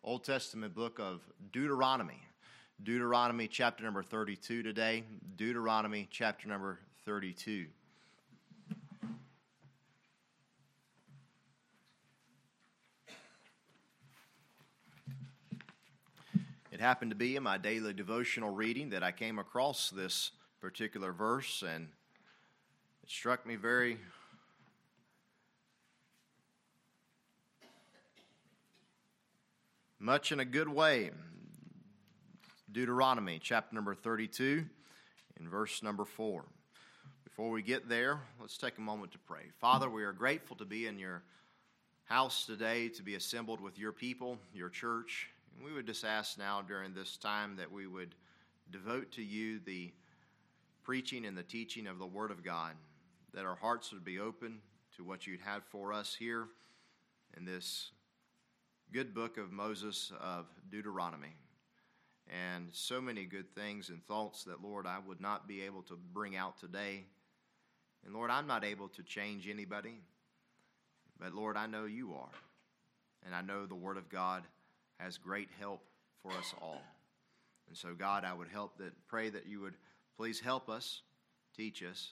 Old Testament book of Deuteronomy. Deuteronomy chapter number 32 today. Deuteronomy chapter number 32. It happened to be in my daily devotional reading that I came across this particular verse, and it struck me very much in a good way. Deuteronomy chapter number 32 in verse number 4. Before we get there, let's take a moment to pray. Father, we are grateful to be in your house today, to be assembled with your people, your church. And we would just ask now during this time that we would devote to you the preaching and the teaching of the Word of God, that our hearts would be open to what you'd have for us here in this good book of Moses of Deuteronomy. And so many good things and thoughts that, Lord, I would not be able to bring out today. And Lord, I'm not able to change anybody, but Lord, I know you are. And I know the Word of God has great help for us all. And so, God, I would pray that you would please help us, teach us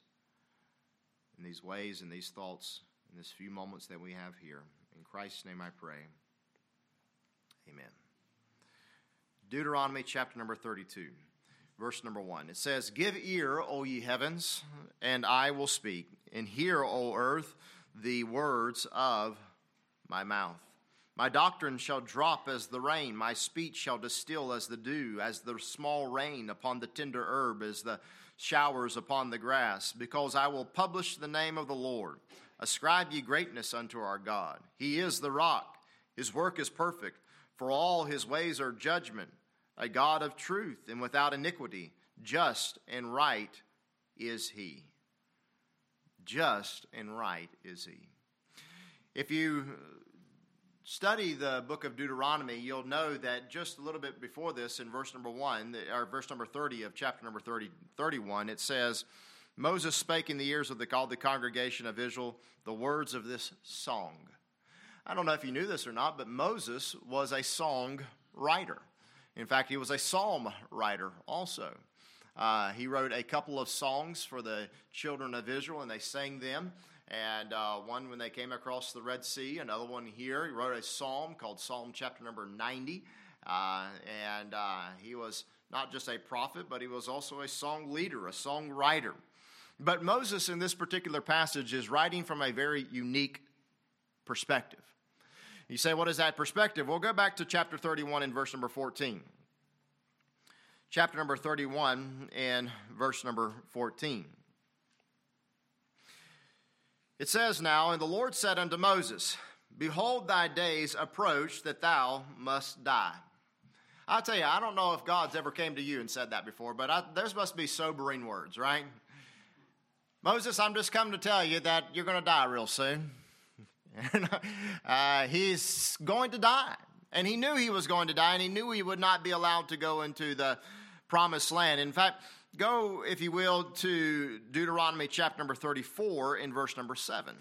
in these ways and these thoughts in this few moments that we have here. In Christ's name I pray. Amen. Deuteronomy chapter number 32, verse number 1. It says, "Give ear, O ye heavens, and I will speak, and hear, O earth, the words of my mouth. My doctrine shall drop as the rain, my speech shall distill as the dew, as the small rain upon the tender herb, as the showers upon the grass, because I will publish the name of the Lord. Ascribe ye greatness unto our God. He is the rock, his work is perfect, for all his ways are judgment, a God of truth and without iniquity, just and right is he." Just and right is he. If you study the book of Deuteronomy, you'll know that just a little bit before this, in verse number 1, or verse number 30 of chapter number 31, it says, "Moses spake in the ears of the congregation of Israel the words of this song." I don't know if you knew this or not, but Moses was a song writer. In fact, he was a psalm writer also. He wrote a couple of songs for the children of Israel, and they sang them. And one when they came across the Red Sea, another one here. He wrote a psalm called Psalm chapter number 90. And he was not just a prophet, but he was also a song leader, a song writer. But Moses in this particular passage is writing from a very unique perspective. You say, what is that perspective? We'll go back to chapter 31 and verse number 14. Chapter number 31 and verse number 14. It says now, "And the Lord said unto Moses, Behold, thy days approach that thou must die." I'll tell you, I don't know if God's ever came to you and said that before, but there must be sobering words, right? Moses, I'm just coming to tell you that you're going to die real soon. He's going to die. And he knew he was going to die, and he knew he would not be allowed to go into the promised land. In fact, go, if you will, to Deuteronomy chapter number 34 in verse number 7.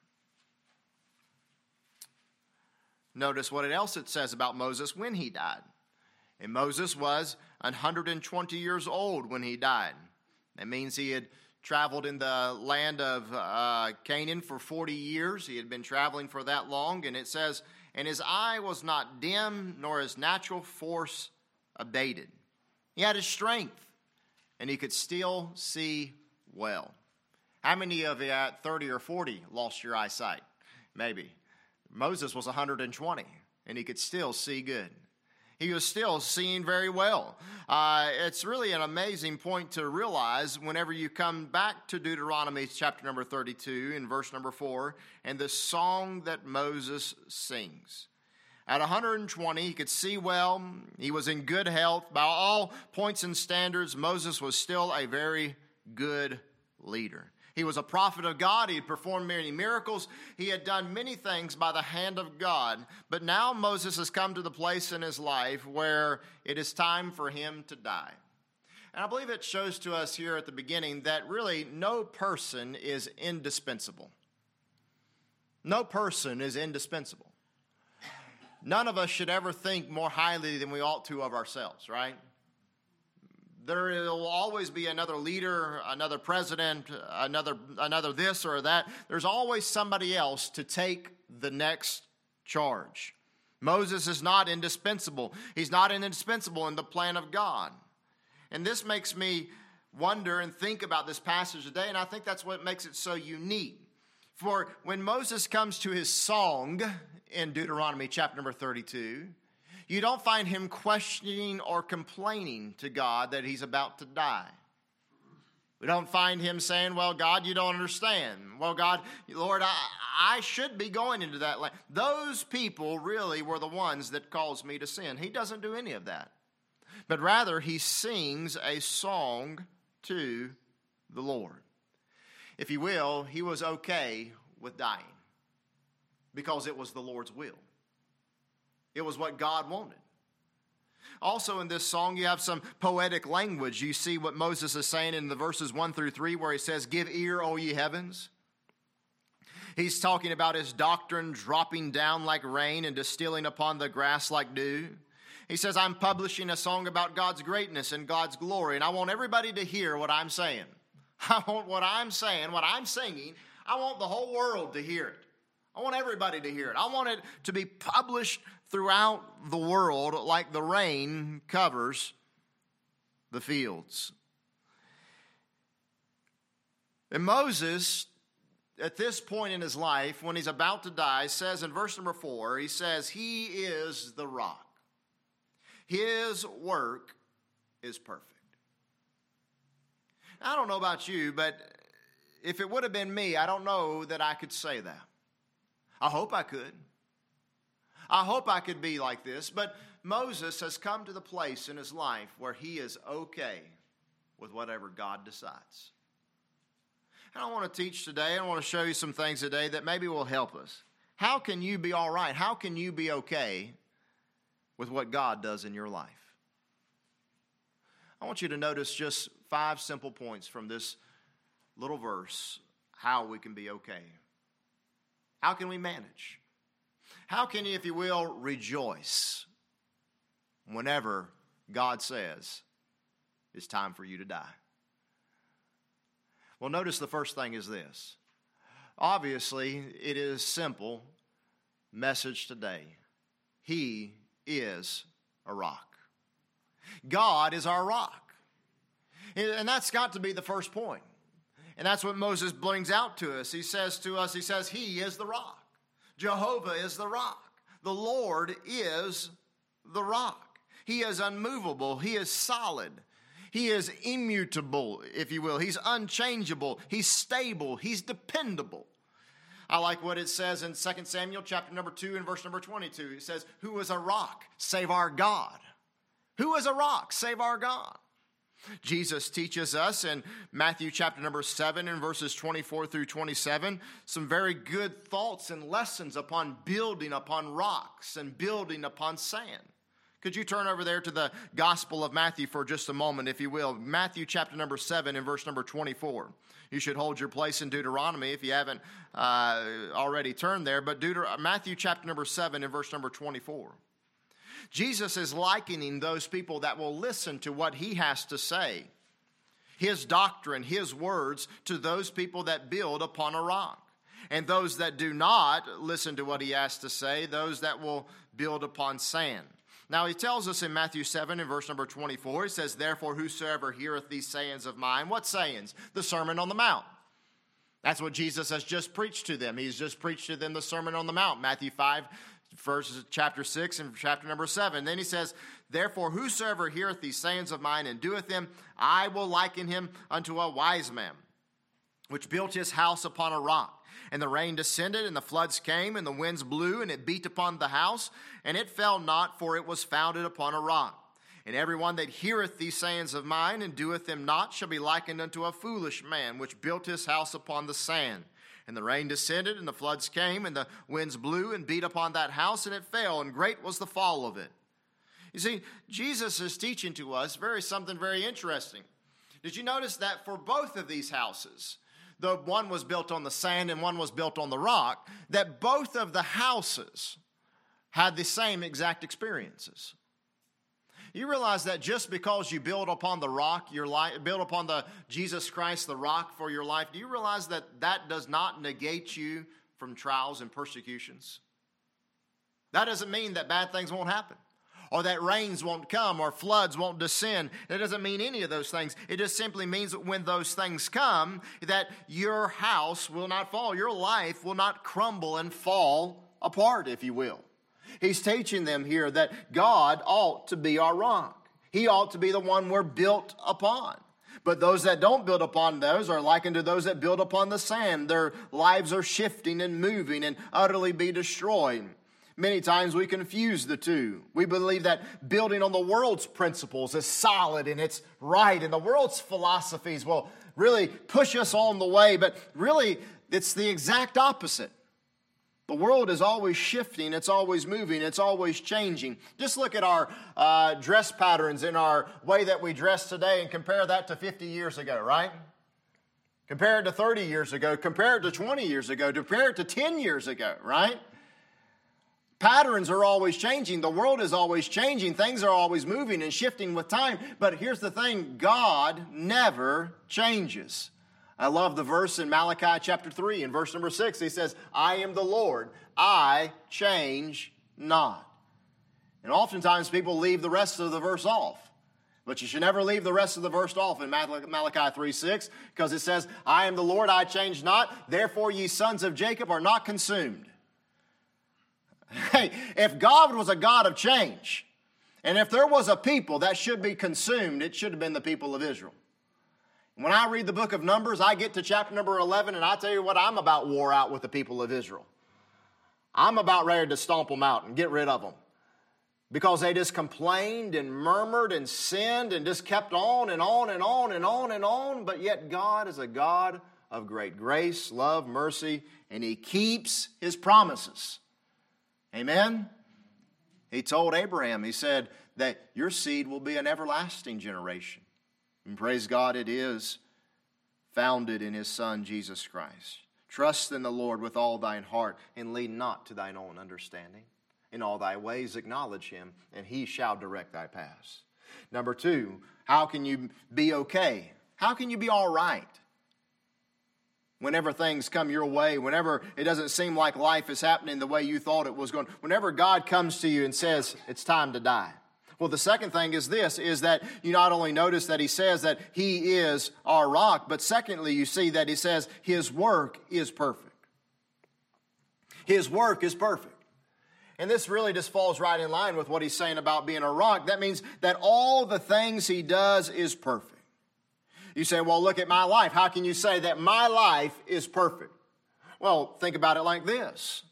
Notice what else it says about Moses when he died. And Moses was 120 years old when he died. That means he had traveled in the land of Canaan for 40 years. He had been traveling for that long. And it says, "And his eye was not dim, nor his natural force abated." He had his strength, and he could still see well. How many of you at 30 or 40 lost your eyesight? Maybe. Moses was 120, and he could still see good. He was still seeing very well. It's really an amazing point to realize whenever you come back to Deuteronomy chapter number 32 and verse number 4, and the song that Moses sings. At 120, he could see well. He was in good health. By all points and standards, Moses was still a very good leader. He was a prophet of God. He had performed many miracles. He had done many things by the hand of God. But now Moses has come to the place in his life where it is time for him to die. And I believe it shows to us here at the beginning that really no person is indispensable. No person is indispensable. none of us should ever think more highly than we ought to of ourselves, right? There will always be another leader, another president, another this or that. There's always somebody else to take the next charge. Moses is not indispensable. He's not indispensable in the plan of God. And this makes me wonder and think about this passage today, and I think that's what makes it so unique. For when Moses comes to his song in Deuteronomy chapter number 32, you don't find him questioning or complaining to God that he's about to die. We don't find him saying, well, God, you don't understand. Well, God, Lord, I should be going into that land. Those people really were the ones that caused me to sin. He doesn't do any of that. But rather, he sings a song to the Lord. If you will, he was okay with dying because it was the Lord's will. It was what God wanted. Also in this song, you have some poetic language. You see what Moses is saying in the verses 1 through 3 where he says, "Give ear, O ye heavens." He's talking about his doctrine dropping down like rain and distilling upon the grass like dew. He says, I'm publishing a song about God's greatness and God's glory, and I want everybody to hear what I'm saying. I want what I'm saying, what I'm singing, I want the whole world to hear it. I want everybody to hear it. I want it to be published throughout the world like the rain covers the fields. And Moses, at this point in his life, when he's about to die, says in verse number 4, he says, he is the rock. His work is perfect. I don't know about you, but if it would have been me, I don't know that I could say that. I hope I could. I hope I could be like this, but Moses has come to the place in his life where he is okay with whatever God decides. And I want to teach today, I want to show you some things today that maybe will help us. How can you be all right? How can you be okay with what God does in your life? I want you to notice just 5 simple points from this little verse, how we can be okay. How can we manage? How can you, if you will, rejoice whenever God says it's time for you to die? Well, notice the first thing is this. Obviously, it is simple message today. He is a rock. God is our rock. And that's got to be the first point. And that's what Moses brings out to us. He says to us, he says, he is the rock. Jehovah is the rock. The Lord is the rock. He is unmovable. He is solid. He is immutable, if you will. He's unchangeable. He's stable. He's dependable. I like what it says in 2 Samuel chapter number 2 and verse number 22. It says, who is a rock save our God? Who is a rock save our God? Jesus teaches us in Matthew chapter number 7 and verses 24 through 27 some very good thoughts and lessons upon building upon rocks and building upon sand. Could you turn over there to the Gospel of Matthew for just a moment, if you will? Matthew chapter number 7 and verse number 24. You should hold your place in Deuteronomy if you haven't already turned there. But Matthew chapter number 7 and verse number 24. Jesus is likening those people that will listen to what he has to say, his doctrine, his words, to those people that build upon a rock. And those that do not listen to what he has to say, those that will build upon sand. Now he tells us in Matthew 7 and verse number 24, he says, therefore whosoever heareth these sayings of mine, what sayings? The Sermon on the Mount. That's what Jesus has just preached to them. He's just preached to them the Sermon on the Mount, Matthew 5, verses chapter 6 and chapter number 7. Then he says, therefore whosoever heareth these sayings of mine and doeth them, I will liken him unto a wise man, which built his house upon a rock. And the rain descended, and the floods came, and the winds blew, and it beat upon the house, and it fell not, for it was founded upon a rock. And every one that heareth these sayings of mine, and doeth them not, shall be likened unto a foolish man, which built his house upon the sand. And the rain descended, and the floods came, and the winds blew, and beat upon that house, and it fell, and great was the fall of it. You see, Jesus is teaching to us something very interesting. Did you notice that for both of these houses, though one was built on the sand and one was built on the rock, that both of the houses had the same exact experiences. You realize that just because you build upon the rock, your life, build upon the Jesus Christ, the rock for your life, do you realize that that does not negate you from trials and persecutions? That doesn't mean that bad things won't happen, or that rains won't come, or floods won't descend. That doesn't mean any of those things. It just simply means that when those things come, that your house will not fall. Your life will not crumble and fall apart, if you will. He's teaching them here that God ought to be our rock. He ought to be the one we're built upon. But those that don't build upon those are likened to those that build upon the sand. Their lives are shifting and moving and utterly be destroyed. Many times we confuse the two. We believe that building on the world's principles is solid and it's right, and the world's philosophies will really push us on the way, but really it's the exact opposite. The world is always shifting, it's always moving, it's always changing. Just look at our dress patterns and our way that we dress today and compare that to 50 years ago, right? Compare it to 30 years ago, compare it to 20 years ago, compare it to 10 years ago, right? Patterns are always changing. The world is always changing. Things are always moving and shifting with time. But here's the thing, God never changes. I love the verse in Malachi chapter 3 in verse number 6. He says, I am the Lord, I change not. And oftentimes people leave the rest of the verse off. But you should never leave the rest of the verse off in Malachi 3:6, because it says, I am the Lord, I change not, therefore ye sons of Jacob are not consumed. Hey, if God was a God of change, and if there was a people that should be consumed, it should have been the people of Israel. When I read the book of Numbers, I get to chapter number 11, and I tell you what, I'm about wore out with the people of Israel. I'm about ready to stomp them out and get rid of them, because they just complained and murmured and sinned and just kept on and on and on and on and on. But yet God is a God of great grace, love, mercy, and He keeps His promises. Amen? He told Abraham, He said that your seed will be an everlasting generation. And praise God, it is founded in His Son, Jesus Christ. Trust in the Lord with all thine heart, and lean not to thine own understanding. In all thy ways acknowledge Him, and He shall direct thy paths. Number 2, how can you be okay? How can you be all right? Whenever things come your way, whenever it doesn't seem like life is happening the way you thought it was going, whenever God comes to you and says, it's time to die. Well, the second thing is this, is that you not only notice that He says that He is our rock, but secondly, you see that He says His work is perfect. His work is perfect. And this really just falls right in line with what He's saying about being a rock. That means that all the things He does is perfect. You say, well, look at my life. How can you say that my life is perfect? Well, think about it like this.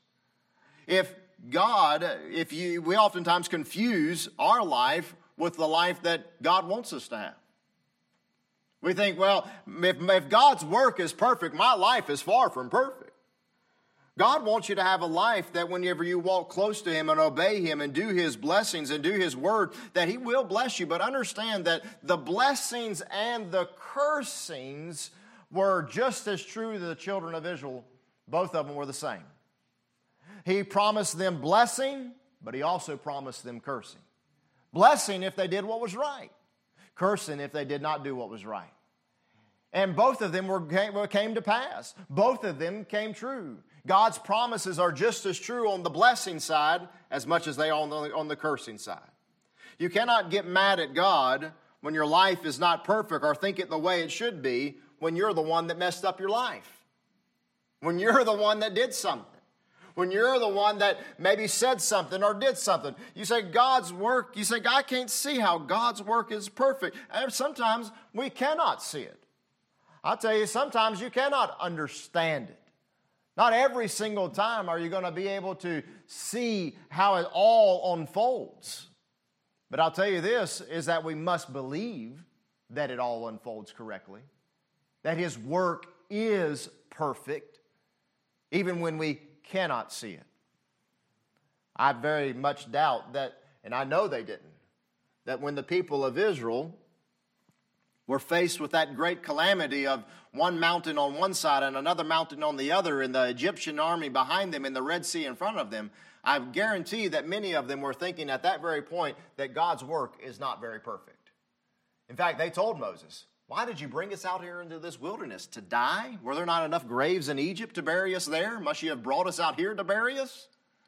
We oftentimes confuse our life with the life that God wants us to have. We think, well, if God's work is perfect, my life is far from perfect. God wants you to have a life that whenever you walk close to Him and obey Him and do His blessings and do His word, that He will bless you. But understand that the blessings and the cursings were just as true to the children of Israel. Both of them were the same. He promised them blessing, but He also promised them cursing. Blessing if they did what was right. Cursing if they did not do what was right. And both of them came to pass. Both of them came true. God's promises are just as true on the blessing side as much as they are on the cursing side. You cannot get mad at God when your life is not perfect or think it the way it should be when you're the one that messed up your life. When you're the one that did something. When you're the one that maybe said something or did something. You say God's work, you say, I can't see how God's work is perfect. And sometimes we cannot see it. I'll tell you, sometimes you cannot understand it. Not every single time are you going to be able to see how it all unfolds. But I'll tell you this, is that we must believe that it all unfolds correctly. That His work is perfect, even when we cannot see it. I very much doubt that, and I know they didn't, that when the people of Israel were faced with that great calamity of one mountain on one side and another mountain on the other, and the Egyptian army behind them and the Red Sea in front of them, I guarantee that many of them were thinking at that very point that God's work is not very perfect. In fact, they told Moses, why did you bring us out here into this wilderness? To die? Were there not enough graves in Egypt to bury us there? Must you have brought us out here to bury us?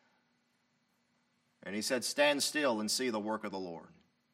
And he said, stand still and see the work of the Lord.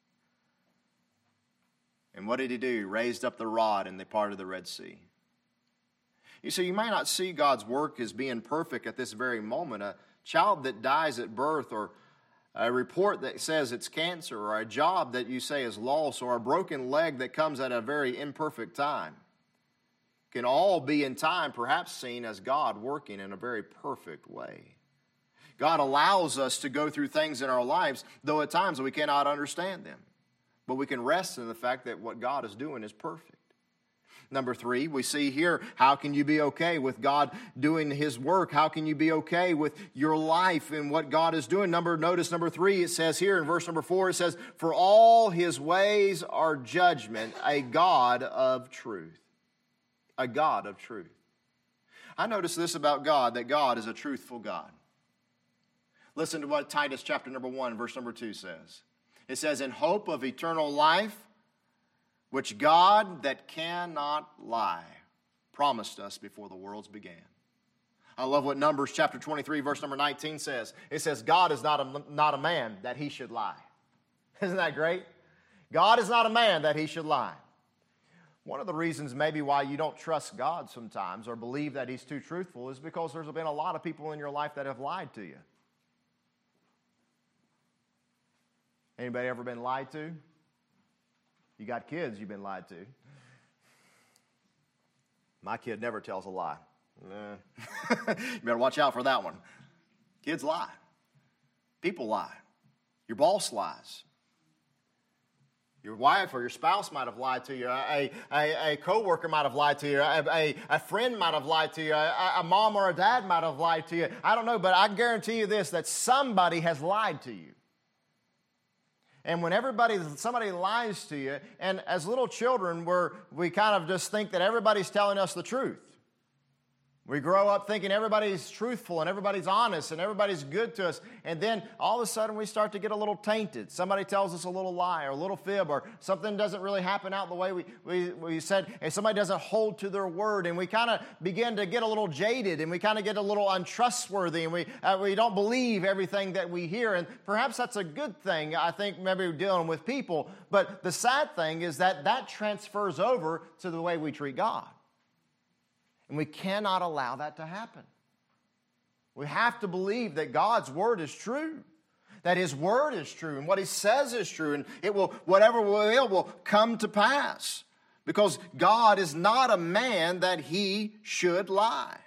And what did he do? He raised up the rod and they parted the Red Sea. You see, you may not see God's work as being perfect at this very moment. A child that dies at birth, or a report that says it's cancer, or a job that you say is lost, or a broken leg that comes at a very imperfect time, can all be in time perhaps seen as God working in a very perfect way. God allows us to go through things in our lives, though at times we cannot understand them. But we can rest in the fact that what God is doing is perfect. Number 3, we see here, how can you be okay with God doing His work? How can you be okay with your life and what God is doing? Notice number 3, it says here in verse number 4, it says, for all His ways are judgment, a God of truth. A God of truth. I notice this about God, that God is a truthful God. Listen to what Titus chapter number 1, verse number 2 says. It says, in hope of eternal life, which God that cannot lie promised us before the worlds began. I love what Numbers chapter 23, verse number 19 says. It says, God is not a man that He should lie. Isn't that great? God is not a man that He should lie. One of the reasons maybe why you don't trust God sometimes or believe that He's too truthful is because there's been a lot of people in your life that have lied to you. Anybody ever been lied to? You got kids you've been lied to. My kid never tells a lie. You better watch out for that one. Kids lie. People lie. Your boss lies. Your wife or your spouse might have lied to you. A co-worker might have lied to you. A friend might have lied to you. A mom or a dad might have lied to you. I don't know, but I guarantee you this, that somebody has lied to you. And when somebody lies to you, and as little children, we kind of just think that everybody's telling us the truth. We grow up thinking everybody's truthful and everybody's honest and everybody's good to us. And then all of a sudden we start to get a little tainted. Somebody tells us a little lie or a little fib, or something doesn't really happen out the way we said, and somebody doesn't hold to their word. And we kind of begin to get a little jaded, and we kind of get a little untrustworthy, and we don't believe everything that we hear. And perhaps that's a good thing, I think, maybe dealing with people. But the sad thing is that transfers over to the way we treat God. And we cannot allow that to happen. We have to believe that God's word is true, that His word is true, and what He says is true, and whatever will come to pass. Because God is not a man that He should lie.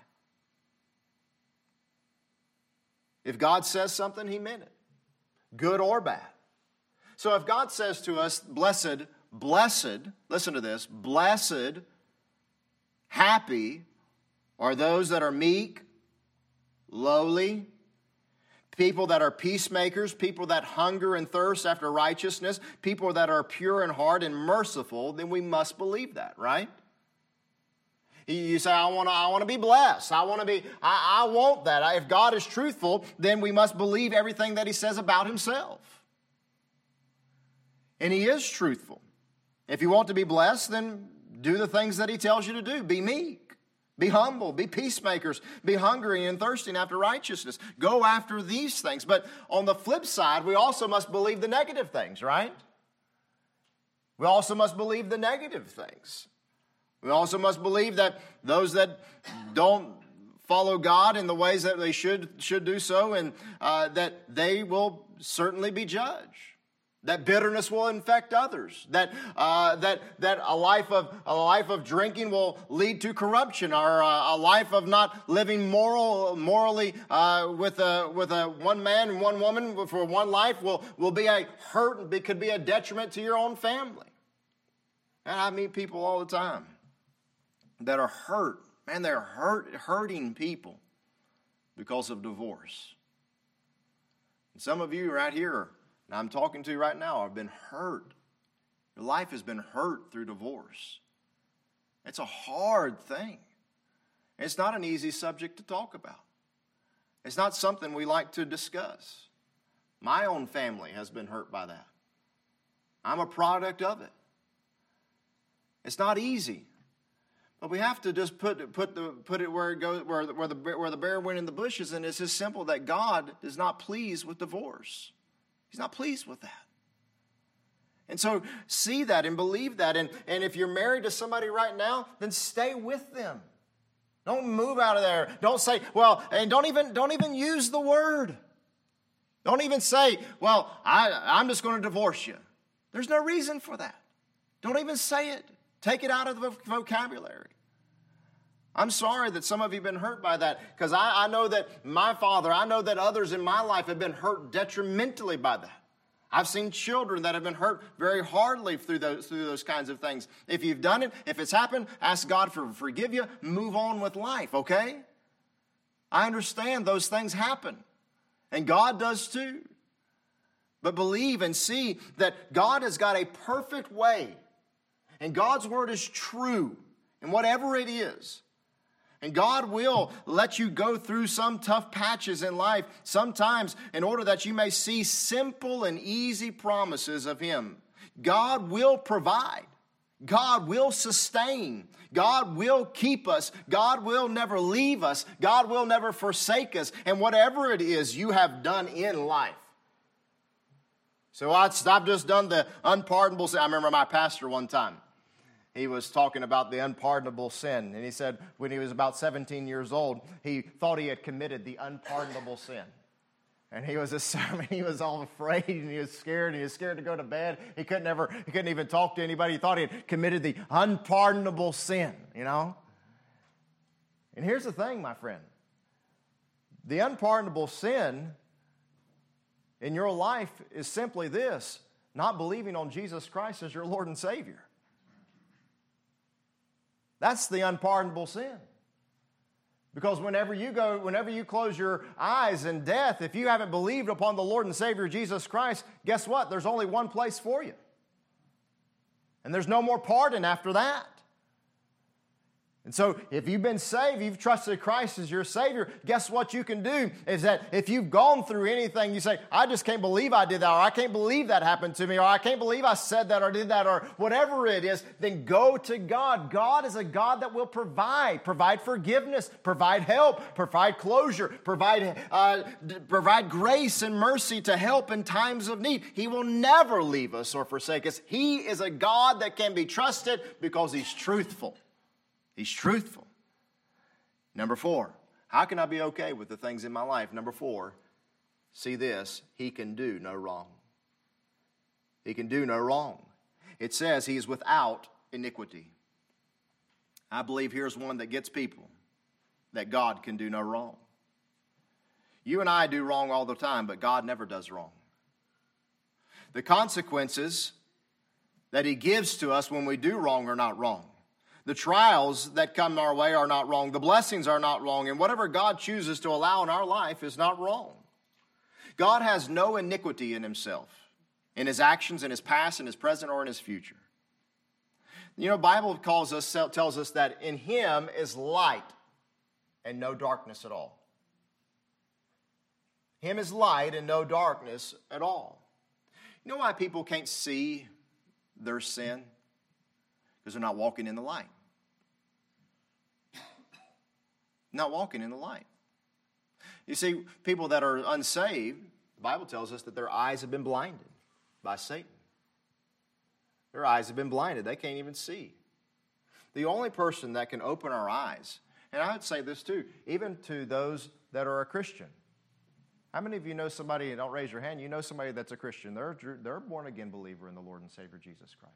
If God says something, He meant it, good or bad. So if God says to us, blessed, listen to this, blessed, happy are those that are meek, lowly, people that are peacemakers, people that hunger and thirst after righteousness, people that are pure in heart and merciful, then we must believe that, right? You say, I want to be blessed. I want that. If God is truthful, then we must believe everything that He says about Himself. And He is truthful. If you want to be blessed, then do the things that He tells you to do. Be meek. Be humble, be peacemakers, be hungry and thirsting after righteousness. Go after these things. But on the flip side, we also must believe the negative things, right? We also must believe the negative things. We also must believe that those that don't follow God in the ways that they should do so, and that they will certainly be judged. That bitterness will infect others. That a life of drinking will lead to corruption, or a life of not living morally with a one man and one woman for one life will be a hurt. It could be a detriment to your own family. And I meet people all the time that are hurt. Man, they're hurting people because of divorce. And some of you right here, and I'm talking to you right now, have been hurt. Your life has been hurt through divorce. It's a hard thing. It's not an easy subject to talk about. It's not something we like to discuss. My own family has been hurt by that. I'm a product of it. It's not easy. But we have to just put it where it goes, where the bear went in the bushes, and it's just simple that God is not pleased with divorce. He's not pleased with that. And so see that and believe that. And if you're married to somebody right now, then stay with them. Don't move out of there. Don't say, well, and don't even use the word. Don't even say, well, I'm just going to divorce you. There's no reason for that. Don't even say it. Take it out of the vocabulary. I'm sorry that some of you have been hurt by that, because I know that my father, I know that others in my life have been hurt detrimentally by that. I've seen children that have been hurt very hardly through those kinds of things. If you've done it, if it's happened, ask God to forgive you, move on with life, okay? I understand those things happen, and God does too. But believe and see that God has got a perfect way, and God's word is true, and whatever it is. And God will let you go through some tough patches in life sometimes in order that you may see simple and easy promises of Him. God will provide. God will sustain. God will keep us. God will never leave us. God will never forsake us. And whatever it is you have done in life. So I've just done the unpardonable sin. I remember my pastor one time. He was talking about the unpardonable sin. And he said when he was about 17 years old, he thought he had committed the unpardonable sin. And he was he was all afraid and he was scared. And he was scared to go to bed. He couldn't even talk to anybody. He thought he had committed the unpardonable sin, you know. And here's the thing, my friend. The unpardonable sin in your life is simply this: not believing on Jesus Christ as your Lord and Savior. That's the unpardonable sin. Because whenever you close your eyes in death, if you haven't believed upon the Lord and Savior Jesus Christ, guess what? There's only one place for you. And there's no more pardon after that. And so if you've been saved, you've trusted Christ as your Savior, guess what you can do is that if you've gone through anything, you say, I just can't believe I did that, or I can't believe that happened to me, or I can't believe I said that or did that, or whatever it is, then go to God. God is a God that will provide forgiveness, provide help, provide closure, provide grace and mercy to help in times of need. He will never leave us or forsake us. He is a God that can be trusted because He's truthful. He's truthful. Number 4, how can I be okay with the things in my life? Number 4, see this: He can do no wrong. He can do no wrong. It says He is without iniquity. I believe here's one that gets people, that God can do no wrong. You and I do wrong all the time, but God never does wrong. The consequences that He gives to us when we do wrong are not wrong. The trials that come our way are not wrong. The blessings are not wrong. And whatever God chooses to allow in our life is not wrong. God has no iniquity in Himself, in His actions, in His past, in His present, or in His future. You know, the Bible tells us that in Him is light and no darkness at all. Him is light and no darkness at all. You know why people can't see their sin? Because they're not walking in the light. Not walking in the light. You see, people that are unsaved, the Bible tells us that their eyes have been blinded by Satan. Their eyes have been blinded. They can't even see. The only person that can open our eyes, and I would say this too, even to those that are a Christian. How many of you know somebody, and don't raise your hand, you know somebody that's a Christian. They're a born-again believer in the Lord and Savior Jesus Christ.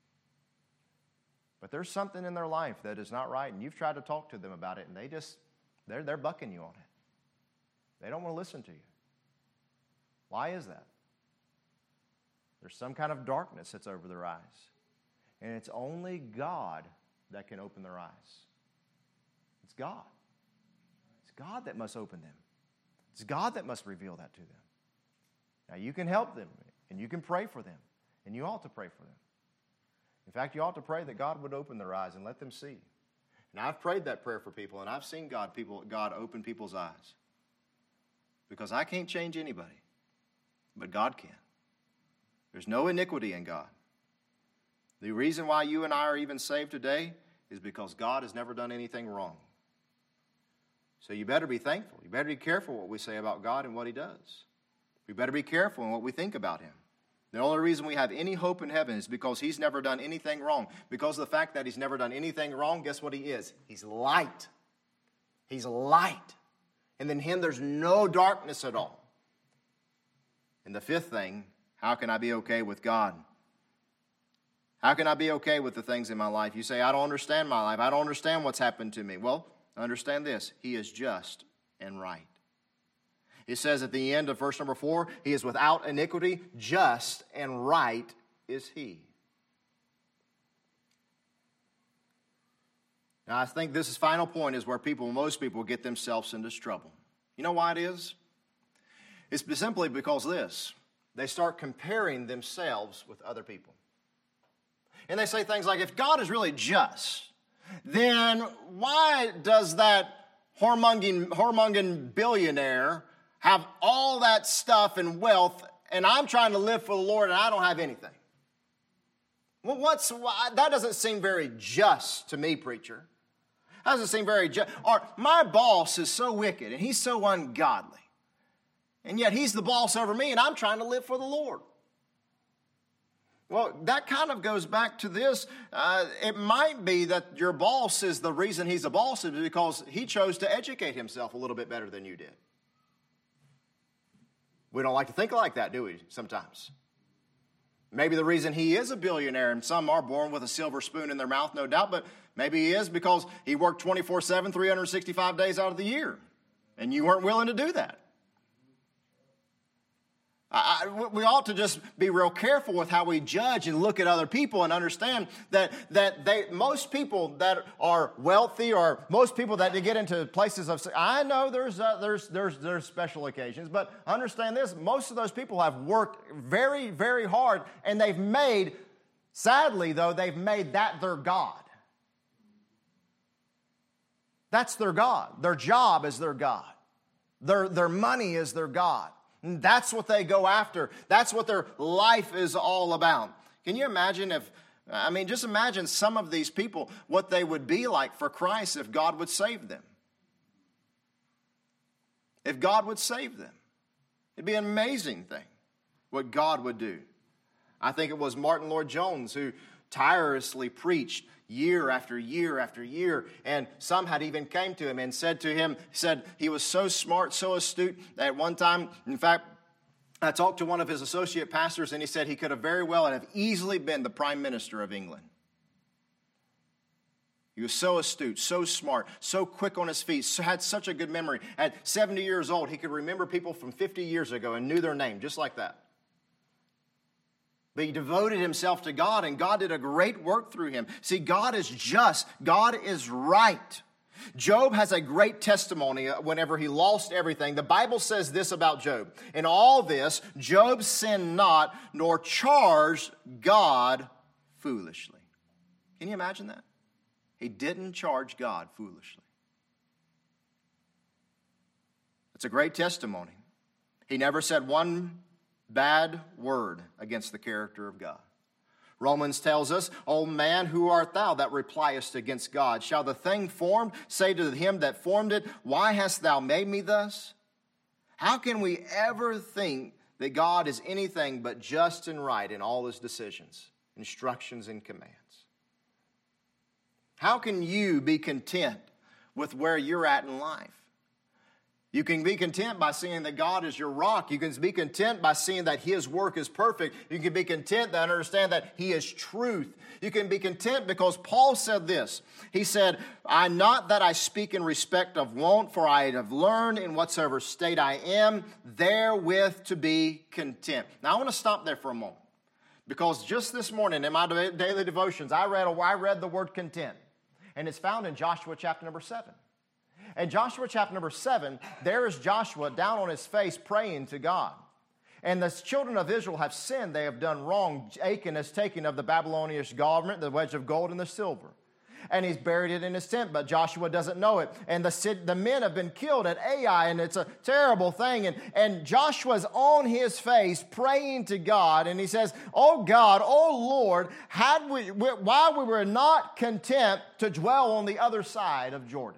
But there's something in their life that is not right, and you've tried to talk to them about it, and they're bucking you on it. They don't want to listen to you. Why is that? There's some kind of darkness that's over their eyes. And it's only God that can open their eyes. It's God. It's God that must open them. It's God that must reveal that to them. Now, you can help them, and you can pray for them, and you ought to pray for them. In fact, you ought to pray that God would open their eyes and let them see. And I've prayed that prayer for people, and I've seen God open people's eyes. because I can't change anybody, but God can. There's no iniquity in God. The reason why you and I are even saved today is because God has never done anything wrong. So you better be thankful. You better be careful what we say about God and what He does. We better be careful in what we think about Him. The only reason we have any hope in heaven is because He's never done anything wrong. Because of the fact that He's never done anything wrong, guess what He is? He's light. He's light. And in Him there's no darkness at all. And the fifth thing, how can I be okay with God? How can I be okay with the things in my life? You say, I don't understand my life. I don't understand what's happened to me. Well, understand this. He is just and right. It says at the end of verse number 4, He is without iniquity, just and right is He. Now, I think this final point is where most people get themselves into trouble. You know why it is? It's simply because this. They start comparing themselves with other people. And they say things like, if God is really just, then why does that whoremongering billionaire have all that stuff and wealth, and I'm trying to live for the Lord and I don't have anything? Well, that doesn't seem very just to me, preacher. That doesn't seem very just. Or my boss is so wicked and he's so ungodly, and yet he's the boss over me and I'm trying to live for the Lord. Well, that kind of goes back to this. It might be that your boss is the reason he's a boss is because he chose to educate himself a little bit better than you did. We don't like to think like that, do we, sometimes? Maybe the reason he is a billionaire, and some are born with a silver spoon in their mouth, no doubt, but maybe he is because he worked 24/7, 365 days out of the year, and you weren't willing to do that. We ought to just be real careful with how we judge and look at other people and understand that most people that are wealthy or most people that get into places of, I know there's special occasions, but understand this, most of those people have worked very, very hard, and they've made, sadly though, they've made that their God. That's their God. Their job is their God. Their money is their God. And that's what they go after. That's what their life is all about. Can you imagine just imagine some of these people, what they would be like for Christ if God would save them. If God would save them. It'd be an amazing thing what God would do. I think it was Martin Lloyd-Jones who tirelessly preached year after year after year, and some had even came to him and said he was so smart, so astute, that at one time, in fact, I talked to one of his associate pastors, and he said he could have very well and have easily been the Prime Minister of England. He was so astute, so smart, so quick on his feet, had such a good memory. At 70 years old, he could remember people from 50 years ago and knew their name, just like that. But he devoted himself to God, and God did a great work through him. See, God is just. God is right. Job has a great testimony whenever he lost everything. The Bible says this about Job. In all this, Job sinned not, nor charged God foolishly. Can you imagine that? He didn't charge God foolishly. It's a great testimony. He never said one bad word against the character of God. Romans tells us, O man, who art thou that repliest against God? Shall the thing formed say to him that formed it, why hast thou made me thus? How can we ever think that God is anything but just and right in all his decisions, instructions, and commands? How can you be content with where you're at in life? You can be content by seeing that God is your rock. You can be content by seeing that his work is perfect. You can be content to understand that he is truth. You can be content because Paul said this. He said, I not that I speak in respect of want, for I have learned in whatsoever state I am, therewith to be content. Now I want to stop there for a moment. Because just this morning in my daily devotions, I read the word content. And it's found in Joshua chapter number 7. In Joshua chapter number 7, there is Joshua down on his face praying to God. And the children of Israel have sinned. They have done wrong. Achan has taken of the Babylonian government the wedge of gold and the silver. and he's buried it in his tent, but Joshua doesn't know it. And the men have been killed at Ai, and it's a terrible thing. And Joshua's on his face praying to God, and he says, oh God, oh Lord, why we were not content to dwell on the other side of Jordan?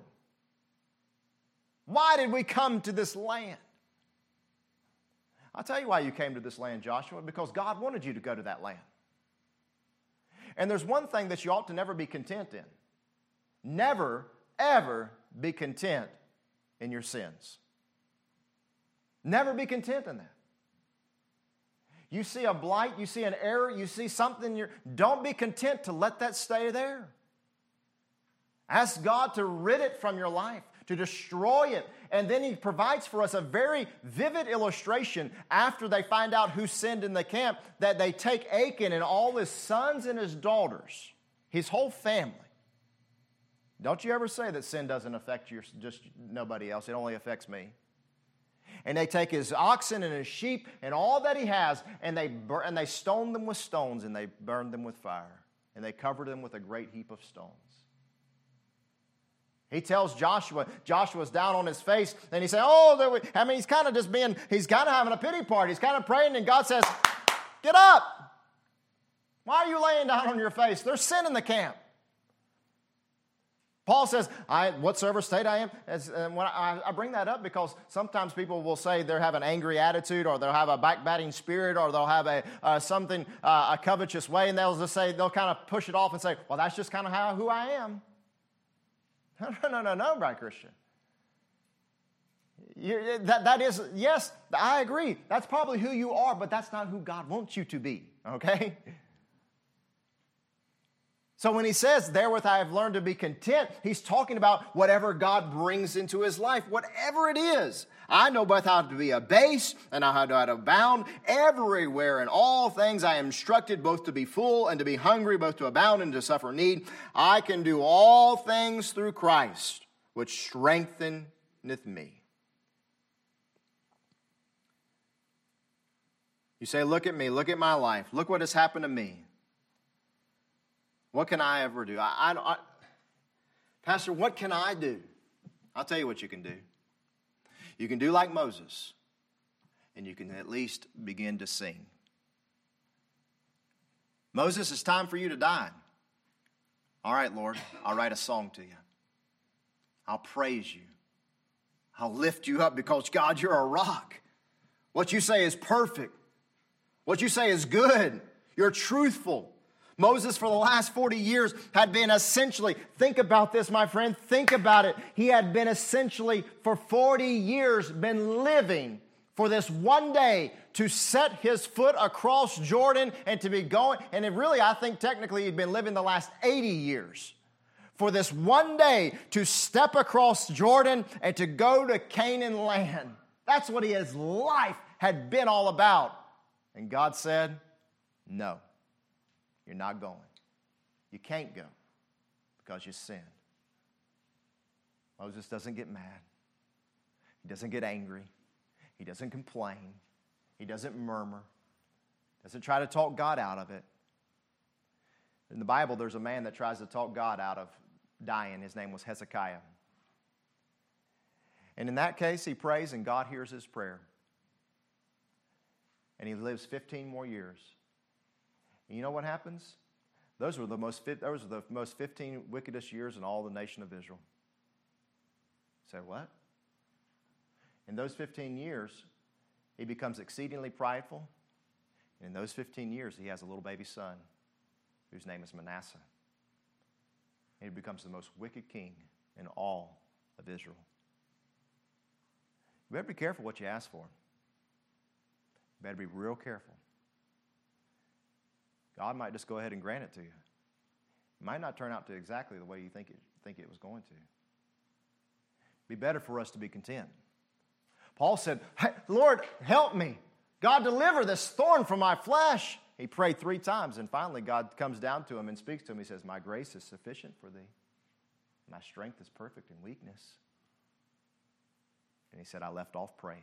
Why did we come to this land? I'll tell you why you came to this land, Joshua, because God wanted you to go to that land. And there's one thing that you ought to never be content in. Never, ever be content in your sins. Never be content in that. You see a blight, you see an error, you see something, don't be content to let that stay there. Ask God to rid it from your life, to destroy it. And then He provides for us a very vivid illustration after they find out who sinned in the camp, that they take Achan and all his sons and his daughters, his whole family. Don't you ever say that sin doesn't affect just nobody else. It only affects me. And they take his oxen and his sheep and all that he has, and they stone them with stones, and they burn them with fire, and they covered them with a great heap of stones. He tells Joshua's down on his face, and he says, he's kind of having a pity party. He's kind of praying, and God says, get up. Why are you laying down on your face? There's sin in the camp. Paul says, whatsoever state I am, when I bring that up because sometimes people will say they have an angry attitude, or they'll have a backbiting spirit, or they'll have a covetous way, and they'll kind of push it off and say, well, that's just kind of who I am. No, bright Christian. That is, yes, I agree. That's probably who you are, but that's not who God wants you to be, okay? So when he says, therewith I have learned to be content, he's talking about whatever God brings into his life, whatever it is. I know both how to be abased and how to abound. Everywhere in all things I am instructed both to be full and to be hungry, both to abound and to suffer need. I can do all things through Christ, which strengtheneth me. You say, look at me, look at my life, look what has happened to me. What can I ever do? Pastor, what can I do? I'll tell you what you can do. You can do like Moses, and you can at least begin to sing. Moses, it's time for you to die. All right, Lord, I'll write a song to you. I'll praise you. I'll lift you up because, God, you're a rock. What you say is perfect. What you say is good. You're truthful. Moses, for the last 40 years, had been essentially, think about this, my friend, think about it. He had been essentially, for 40 years, been living for this one day to set his foot across Jordan and to be going. And I think technically he'd been living the last 80 years for this one day to step across Jordan and to go to Canaan land. That's what his life had been all about. And God said, no. You're not going. You can't go because you sinned. Moses doesn't get mad. He doesn't get angry. He doesn't complain. He doesn't murmur. Doesn't try to talk God out of it. In the Bible, there's a man that tries to talk God out of dying. His name was Hezekiah. And in that case, he prays and God hears his prayer. And he lives 15 more years. And you know what happens? Those were the most 15 wickedest years in all the nation of Israel. Say what? In those 15 years, he becomes exceedingly prideful. And in those 15 years, he has a little baby son whose name is Manasseh. And he becomes the most wicked king in all of Israel. You better be careful what you ask for. You better be real careful. God might just go ahead and grant it to you. It might not turn out to exactly the way you think it was going to. It'd be better for us to be content. Paul said, hey, Lord, help me. God, deliver this thorn from my flesh. He prayed 3 times, and finally God comes down to him and speaks to him. He says, my grace is sufficient for thee. My strength is perfect in weakness. And he said, I left off praying.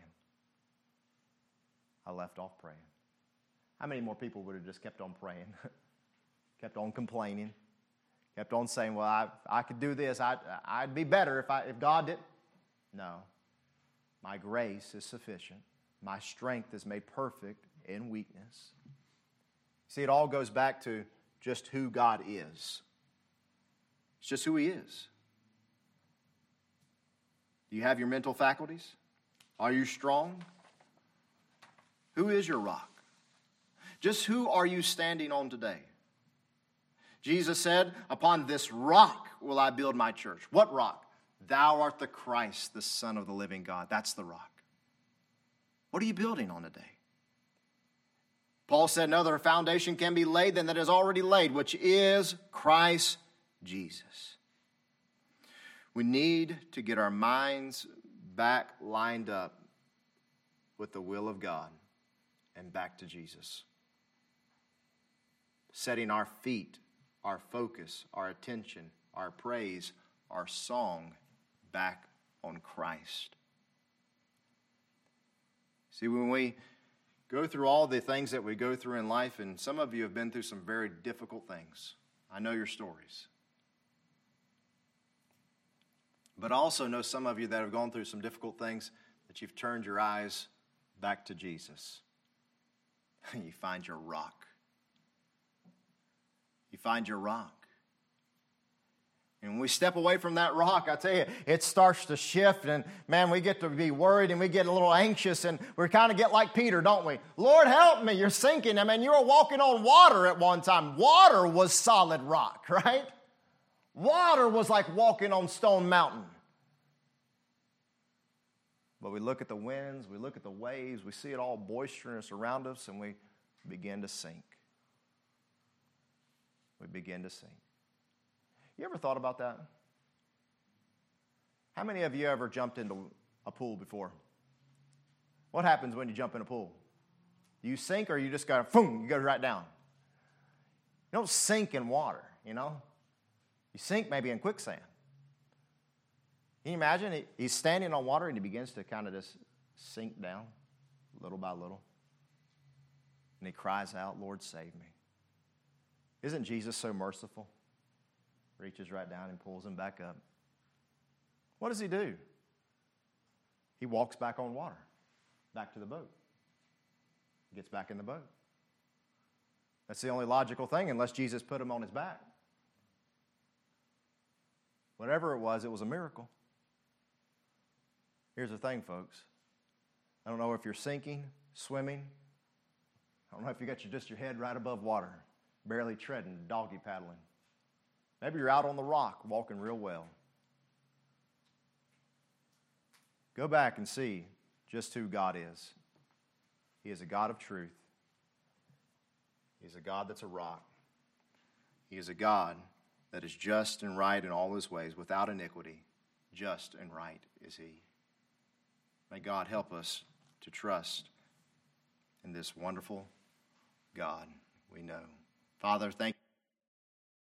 I left off praying. How many more people would have just kept on praying, kept on complaining, Kept on saying, well, I could do this. I'd be better if God did. No. My grace is sufficient. My strength is made perfect in weakness. See, it all goes back to just who God is. It's just who He is. Do you have your mental faculties? Are you strong? Who is your rock? Just who are you standing on today? Jesus said, upon this rock will I build my church. What rock? Thou art the Christ, the Son of the living God. That's the rock. What are you building on today? Paul said, no other foundation can be laid than that is already laid, which is Christ Jesus. We need to get our minds back lined up with the will of God and back to Jesus. Setting our feet, our focus, our attention, our praise, our song back on Christ. See, when we go through all the things that we go through in life, and some of you have been through some very difficult things. I know your stories. But I also know some of you that have gone through some difficult things that you've turned your eyes back to Jesus. You find your rock. You find your rock. And when we step away from that rock, I tell you, it starts to shift, and man, we get to be worried and we get a little anxious, and we kind of get like Peter, don't we? Lord, help me, you're sinking. I mean, you were walking on water at one time. Water was solid rock, right? Water was like walking on Stone Mountain. But we look at the winds, we look at the waves, we see it all boisterous around us, and we begin to sink. We begin to sink. You ever thought about that? How many of you ever jumped into a pool before? What happens when you jump in a pool? Do you sink, or you just go, boom, you go right down? You don't sink in water, you know? You sink maybe in quicksand. Can you imagine? He's standing on water and he begins to kind of just sink down little by little. And he cries out, Lord, save me. Isn't Jesus so merciful? Reaches right down and pulls him back up. What does he do? He walks back on water, back to the boat. Gets back in the boat. That's the only logical thing, unless Jesus put him on his back. Whatever it was a miracle. Here's the thing, folks. I don't know if you're sinking, swimming. I don't know if you got just your head right above water, barely treading, doggy paddling. Maybe you're out on the rock, walking real well. Go back and see just who God is. He is a God of truth. He's a God that's a rock. He is a God that is just and right in all his ways, without iniquity. Just and right is he. May God help us to trust in this wonderful God we know. Father, thank you.